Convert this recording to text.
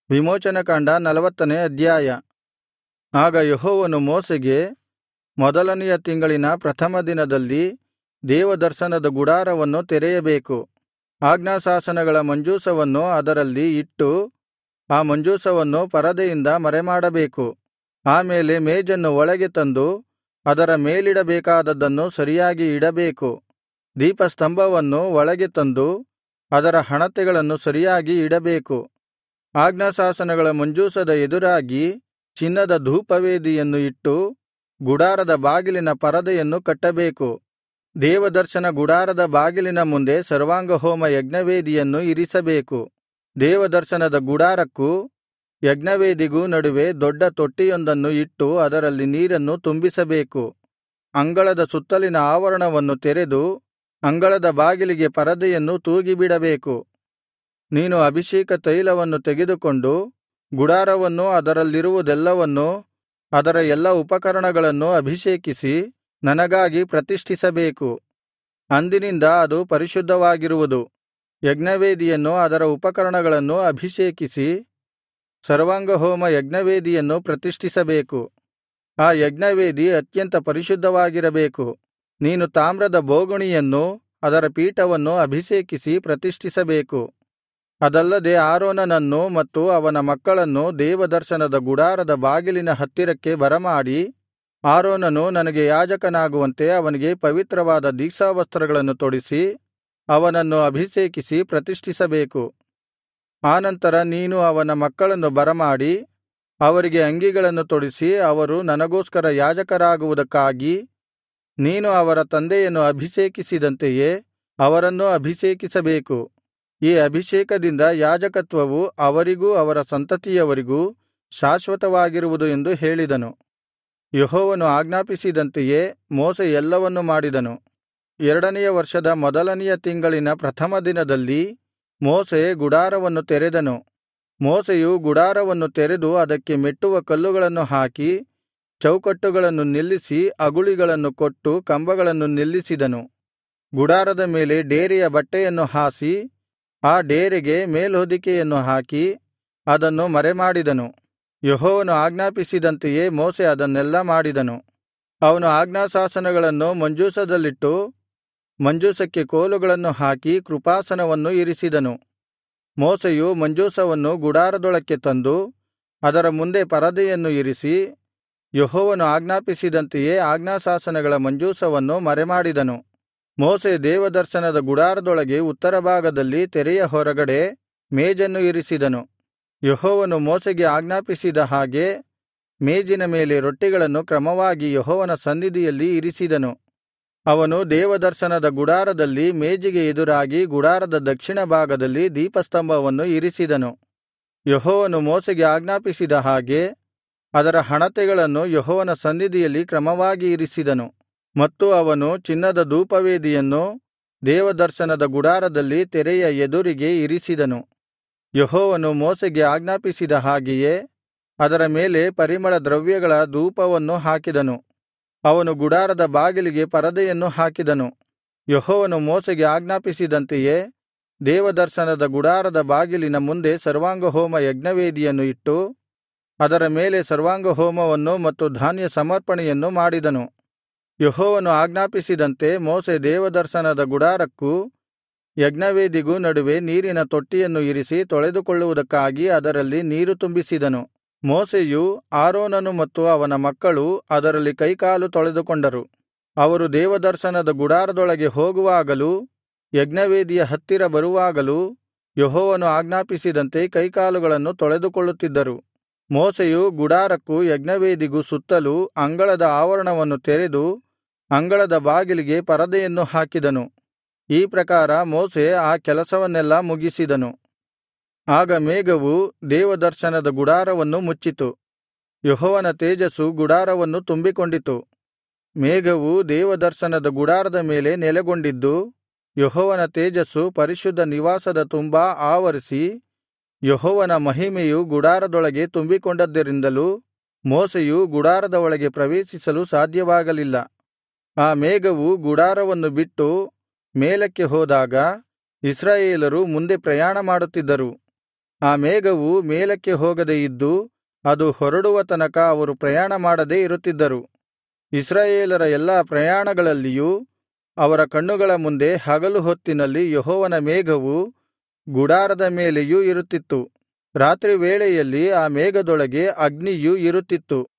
ವಿಮೋಚನಕಾಂಡ 40ನೇ ಅಧ್ಯಾಯ. ಆಗ ಯೆಹೋವನು ಮೋಶೆಗೆ, ಮೊದಲನೆಯ ತಿಂಗಳಿನ ಪ್ರಥಮ ದಿನದಲ್ಲಿ ದೇವದರ್ಶನದ ಗುಡಾರವನ್ನು ತೆರೆಯಬೇಕು. ಆಜ್ಞಾಶಾಸನಗಳ ಮಂಜೂಷವನ್ನು ಅದರಲ್ಲಿ ಇಟ್ಟು ಆ ಮಂಜೂಷವನ್ನು ಪರದೆಯಿಂದ ಮರೆಮಾಡಬೇಕು. ಆಮೇಲೆ ಮೇಜನ್ನು ಒಳಗೆ ತಂದು ಅದರ ಮೇಲಿಡಬೇಕಾದದ್ದನ್ನು ಸರಿಯಾಗಿ ಇಡಬೇಕು. ದೀಪಸ್ತಂಭವನ್ನು ಒಳಗೆ ತಂದು ಅದರ ಹಣತೆಗಳನ್ನು ಸರಿಯಾಗಿ ಇಡಬೇಕು. ಆಜ್ಞಾಶಾಸನಗಳ ಮಂಜೂಷದ ಎದುರಾಗಿ ಚಿನ್ನದ ಧೂಪವೇದಿಯನ್ನು ಇಟ್ಟು ಗುಡಾರದ ಬಾಗಿಲಿನ ಪರದೆಯನ್ನು ಕಟ್ಟಬೇಕು. ದೇವದರ್ಶನ ಗುಡಾರದ ಬಾಗಿಲಿನ ಮುಂದೆ ಸರ್ವಾಂಗಹೋಮ ಯಜ್ಞವೇದಿಯನ್ನು ಇರಿಸಬೇಕು. ದೇವದರ್ಶನದ ಗುಡಾರಕ್ಕೂ ಯಜ್ಞವೇದಿಗೂ ನಡುವೆ ದೊಡ್ಡ ತೊಟ್ಟಿಯೊಂದನ್ನು ಇಟ್ಟು ಅದರಲ್ಲಿ ನೀರನ್ನು ತುಂಬಿಸಬೇಕು. ಅಂಗಳದ ಸುತ್ತಲಿನ ಆವರಣವನ್ನು ತೆರೆದು ಅಂಗಳದ ಬಾಗಿಲಿಗೆ ಪರದೆಯನ್ನು ತೂಗಿಬಿಡಬೇಕು. ನೀನು ಅಭಿಷೇಕ ತೈಲವನ್ನು ತೆಗೆದುಕೊಂಡು ಗುಡಾರವನ್ನೂ ಅದರಲ್ಲಿರುವುದೆಲ್ಲವನ್ನೂ ಅದರ ಎಲ್ಲಾ ಉಪಕರಣಗಳನ್ನೂ ಅಭಿಷೇಕಿಸಿ ನನಗಾಗಿ ಪ್ರತಿಷ್ಠಿಸಬೇಕು. ಅಂದಿನಿಂದ ಅದು ಪರಿಶುದ್ಧವಾಗಿರುವುದು. ಯಜ್ಞವೇದಿಯನ್ನು ಅದರ ಉಪಕರಣಗಳನ್ನೂ ಅಭಿಷೇಕಿಸಿ ಸರ್ವಾಂಗಹೋಮ ಯಜ್ಞವೇದಿಯನ್ನು ಪ್ರತಿಷ್ಠಿಸಬೇಕು. ಆ ಯಜ್ಞವೇದಿ ಅತ್ಯಂತ ಪರಿಶುದ್ಧವಾಗಿರಬೇಕು. ನೀನು ತಾಮ್ರದ ಬೋಗುಣಿಯನ್ನೂ ಅದರ ಪೀಠವನ್ನೂ ಅಭಿಷೇಕಿಸಿ ಪ್ರತಿಷ್ಠಿಸಬೇಕು. ಅದಲ್ಲದೆ ಆರೋನನನ್ನೂ ಮತ್ತು ಅವನ ಮಕ್ಕಳನ್ನೂ ದೇವದರ್ಶನದ ಗುಡಾರದ ಬಾಗಿಲಿನ ಹತ್ತಿರಕ್ಕೆ ಬರಮಾಡಿ, ಆರೋನನು ನನಗೆ ಯಾಜಕನಾಗುವಂತೆ ಅವನಿಗೆ ಪವಿತ್ರವಾದ ದೀಕ್ಷಾವಸ್ತ್ರಗಳನ್ನು ತೊಡಿಸಿ ಅವನನ್ನು ಅಭಿಷೇಕಿಸಿ ಪ್ರತಿಷ್ಠಿಸಬೇಕು. ಆನಂತರ ನೀನು ಅವನ ಮಕ್ಕಳನ್ನು ಬರಮಾಡಿ ಅವರಿಗೆ ಅಂಗಿಗಳನ್ನು ತೊಡಿಸಿ, ಅವರು ನನಗೋಸ್ಕರ ಯಾಜಕರಾಗುವುದಕ್ಕಾಗಿ ನೀನು ಅವರ ತಂದೆಯನ್ನು ಅಭಿಷೇಕಿಸಿದಂತೆಯೇ ಅವರನ್ನೂ ಅಭಿಷೇಕಿಸಬೇಕು. ಈ ಅಭಿಷೇಕದಿಂದ ಯಾಜಕತ್ವವು ಅವರಿಗೂ ಅವರ ಸಂತತಿಯವರಿಗೂ ಶಾಶ್ವತವಾಗಿರುವುದು ಎಂದು ಹೇಳಿದನು. ಯೆಹೋವನು ಆಜ್ಞಾಪಿಸಿದಂತೆಯೇ ಮೋಶೆ ಎಲ್ಲವನ್ನು ಮಾಡಿದನು. 2ನೆಯ ವರ್ಷದ ಮೊದಲನೆಯ ತಿಂಗಳಿನ ಪ್ರಥಮ ದಿನದಲ್ಲಿ ಮೋಶೆ ಗುಡಾರವನ್ನು ತೆರೆದನು. ಮೋಶೆಯು ಗುಡಾರವನ್ನು ತೆರೆದು ಅದಕ್ಕೆ ಮೆಟ್ಟುವ ಕಲ್ಲುಗಳನ್ನು ಹಾಕಿ ಚೌಕಟ್ಟುಗಳನ್ನು ನಿಲ್ಲಿಸಿ ಅಗುಳಿಗಳನ್ನು ಕೊಟ್ಟು ಕಂಬಗಳನ್ನು ನಿಲ್ಲಿಸಿದನು. ಗುಡಾರದ ಮೇಲೆ ಡೇರೆಯ ಬಟ್ಟೆಯನ್ನು ಹಾಸಿ ಆ ಡೇರೆಗೆ ಮೇಲ್ಹೊದಿಕೆಯನ್ನು ಹಾಕಿ ಅದನ್ನು ಮರೆಮಾಡಿದನು. ಯೆಹೋವನು ಆಜ್ಞಾಪಿಸಿದಂತೆಯೇ ಮೋಶೆ ಅದನ್ನೆಲ್ಲಾ ಮಾಡಿದನು. ಅವನು ಆಜ್ಞಾಶಾಸನಗಳನ್ನು ಮಂಜೂಷದಲ್ಲಿಟ್ಟು ಮಂಜೂಷಕ್ಕೆ ಕೋಲುಗಳನ್ನು ಹಾಕಿ ಕೃಪಾಸನವನ್ನು ಇರಿಸಿದನು. ಮೋಶೆಯು ಮಂಜೂಷವನ್ನು ಗುಡಾರದೊಳಕ್ಕೆ ತಂದು ಅದರ ಮುಂದೆ ಪರದೆಯನ್ನು ಇರಿಸಿ ಯೆಹೋವನು ಆಜ್ಞಾಪಿಸಿದಂತೆಯೇ ಆಜ್ಞಾಶಾಸನಗಳ ಮಂಜೂಷವನ್ನು ಮರೆಮಾಡಿದನು. ಮೋಶೆ ದೇವದರ್ಶನದ ಗುಡಾರದೊಳಗೆ ಉತ್ತರ ಭಾಗದಲ್ಲಿ ತೆರೆಯ ಹೊರಗಡೆ ಮೇಜನ್ನು ಇರಿಸಿದನು. ಯೆಹೋವನು ಮೋಶೆಗೆ ಆಜ್ಞಾಪಿಸಿದ ಹಾಗೆ ಮೇಜಿನ ಮೇಲೆ ರೊಟ್ಟಿಗಳನ್ನು ಕ್ರಮವಾಗಿ ಯೆಹೋವನ ಸನ್ನಿಧಿಯಲ್ಲಿ ಇರಿಸಿದನು. ಅವನು ದೇವದರ್ಶನದ ಗುಡಾರದಲ್ಲಿ ಮೇಜಿಗೆ ಎದುರಾಗಿ ಗುಡಾರದ ದಕ್ಷಿಣ ಭಾಗದಲ್ಲಿ ದೀಪಸ್ತಂಭವನ್ನು ಇರಿಸಿದನು. ಯೆಹೋವನು ಮೋಶೆಗೆ ಆಜ್ಞಾಪಿಸಿದ ಹಾಗೆ ಅದರ ಹಣತೆಗಳನ್ನು ಯೆಹೋವನ ಸನ್ನಿಧಿಯಲ್ಲಿ ಕ್ರಮವಾಗಿ ಇರಿಸಿದನು. ಮತ್ತು ಅವನು ಚಿನ್ನದ ಧೂಪವೇದಿಯನ್ನು ದೇವದರ್ಶನದ ಗುಡಾರದಲ್ಲಿ ತೆರೆಯ ಎದುರಿಗೆ ಇರಿಸಿದನು. ಯೆಹೋವನು ಮೋಶೆಗೆ ಆಜ್ಞಾಪಿಸಿದ ಹಾಗೆಯೇ ಅದರ ಮೇಲೆ ಪರಿಮಳ ದ್ರವ್ಯಗಳ ಧೂಪವನ್ನು ಹಾಕಿದನು. ಅವನು ಗುಡಾರದ ಬಾಗಿಲಿಗೆ ಪರದೆಯನ್ನು ಹಾಕಿದನು. ಯೆಹೋವನು ಮೋಶೆಗೆ ಆಜ್ಞಾಪಿಸಿದಂತೆಯೇ ದೇವದರ್ಶನದ ಗುಡಾರದ ಬಾಗಿಲಿನ ಮುಂದೆ ಸರ್ವಾಂಗಹೋಮ ಯಜ್ಞವೇದಿಯನ್ನು ಇಟ್ಟು ಅದರ ಮೇಲೆ ಸರ್ವಾಂಗಹೋಮವನ್ನು ಮತ್ತು ಧಾನ್ಯ ಸಮರ್ಪಣೆಯನ್ನು ಮಾಡಿದನು. ಯೆಹೋವನು ಆಜ್ಞಾಪಿಸಿದಂತೆ ಮೋಶೆ ದೇವದರ್ಶನದ ಗುಡಾರಕ್ಕೂ ಯಜ್ಞವೇದಿಗೂ ನಡುವೆ ನೀರಿನ ತೊಟ್ಟಿಯನ್ನು ಇರಿಸಿ ತೊಳೆದುಕೊಳ್ಳುವುದಕ್ಕಾಗಿ ಅದರಲ್ಲಿ ನೀರು ತುಂಬಿಸಿದನು. ಮೋಶೆಯೂ ಆರೋನನು ಮತ್ತು ಅವನ ಮಕ್ಕಳು ಅದರಲ್ಲಿ ಕೈಕಾಲು ತೊಳೆದುಕೊಂಡರು. ಅವರು ದೇವದರ್ಶನದ ಗುಡಾರದೊಳಗೆ ಹೋಗುವಾಗಲೂ ಯಜ್ಞವೇದಿಯ ಹತ್ತಿರ ಬರುವಾಗಲೂ ಯೆಹೋವನು ಆಜ್ಞಾಪಿಸಿದಂತೆ ಕೈಕಾಲುಗಳನ್ನು ತೊಳೆದುಕೊಳ್ಳುತ್ತಿದ್ದರು. ಮೋಶೆಯು ಗುಡಾರಕ್ಕೂ ಯಜ್ಞವೇದಿಗೂ ಸುತ್ತಲೂ ಅಂಗಳದ ಆವರಣವನ್ನು ತೆರೆದು ಅಂಗಳದ ಬಾಗಿಲಿಗೆ ಪರದೆಯನ್ನು ಹಾಕಿದನು. ಈ ಪ್ರಕಾರ ಮೋಶೆ ಆ ಕೆಲಸವನ್ನೆಲ್ಲಾ ಮುಗಿಸಿದನು. ಆಗ ಮೇಘವು ದೇವದರ್ಶನದ ಗುಡಾರವನ್ನು ಮುಚ್ಚಿತು. ಯೆಹೋವನ ತೇಜಸ್ಸು ಗುಡಾರವನ್ನು ತುಂಬಿಕೊಂಡಿತು. ಮೇಘವು ದೇವದರ್ಶನದ ಗುಡಾರದ ಮೇಲೆ ನೆಲೆಗೊಂಡಿದ್ದು ಯೆಹೋವನ ತೇಜಸ್ಸು ಪರಿಶುದ್ಧ ನಿವಾಸದ ತುಂಬಾ ಆವರಿಸಿ ಯೆಹೋವನ ಮಹಿಮೆಯು ಗುಡಾರದೊಳಗೆ ತುಂಬಿಕೊಂಡದ್ದರಿಂದಲೂ ಮೋಶೆಯು ಗುಡಾರದ ಒಳಗೆ ಪ್ರವೇಶಿಸಲು ಸಾಧ್ಯವಾಗಲಿಲ್ಲ. ಆ ಮೇಘವು ಗುಡಾರವನ್ನು ಬಿಟ್ಟು ಮೇಲಕ್ಕೆ ಹೋದಾಗ ಇಸ್ರಾಯೇಲರು ಮುಂದೆ ಪ್ರಯಾಣ ಮಾಡುತ್ತಿದ್ದರು. ಆ ಮೇಘವು ಮೇಲಕ್ಕೆ ಹೋಗದೆ ಇದ್ದು ಅದು ಹೊರಡುವ ತನಕ ಅವರು ಪ್ರಯಾಣ ಮಾಡದೇ ಇರುತ್ತಿದ್ದರು. ಇಸ್ರಾಯೇಲರ ಎಲ್ಲಾ ಪ್ರಯಾಣಗಳಲ್ಲಿಯೂ ಅವರ ಕಣ್ಣುಗಳ ಮುಂದೆ ಹಗಲು ಹೊತ್ತಿನಲ್ಲಿ ಯೆಹೋವನ ಮೇಘವು ಗುಡಾರದ ಮೇಲೆಯೂ ಇರುತ್ತಿತ್ತು, ರಾತ್ರಿ ವೇಳೆಯಲ್ಲಿ ಆ ಮೇಘದೊಳಗೆ ಅಗ್ನಿಯು ಇರುತ್ತಿತ್ತು.